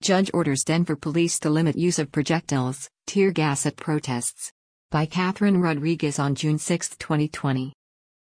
Judge orders Denver police to limit use of projectiles, tear gas at protests. By Catherine Rodriguez on June 6, 2020.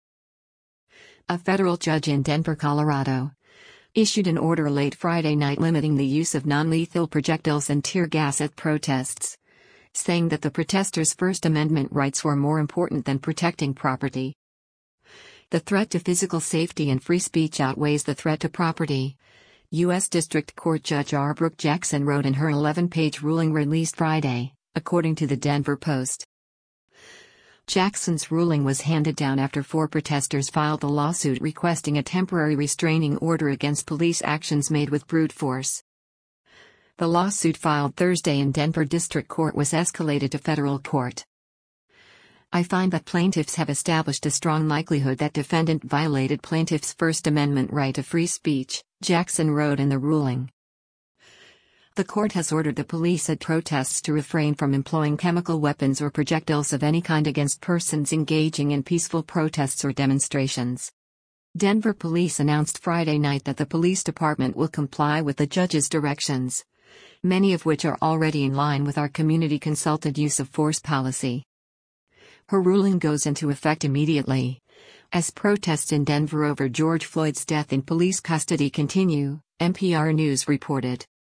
A federal judge in Denver, Colorado, issued an order late Friday night limiting the use of non-lethal projectiles and tear gas at protests, saying that the protesters' First Amendment rights were more important than protecting property. The threat to physical safety and free speech outweighs the threat to property, U.S. District Court Judge R. Brooke Jackson wrote in her 11-page ruling released Friday, according to the Denver Post. Jackson's ruling was handed down after 4 protesters filed a lawsuit requesting a temporary restraining order against police actions made with brute force. The lawsuit filed Thursday in Denver District Court was escalated to federal court. I find that plaintiffs have established a strong likelihood that defendant violated plaintiff's First Amendment right to free speech, Jackson wrote in the ruling. The court has ordered the police at protests to refrain from employing chemical weapons or projectiles of any kind against persons engaging in peaceful protests or demonstrations. Denver police announced Friday night that the police department will comply with the judge's directions, many of which are already in line with our community consulted use of force policy. Her ruling goes into effect immediately, as protests in Denver over George Floyd's death in police custody continue, NPR News reported.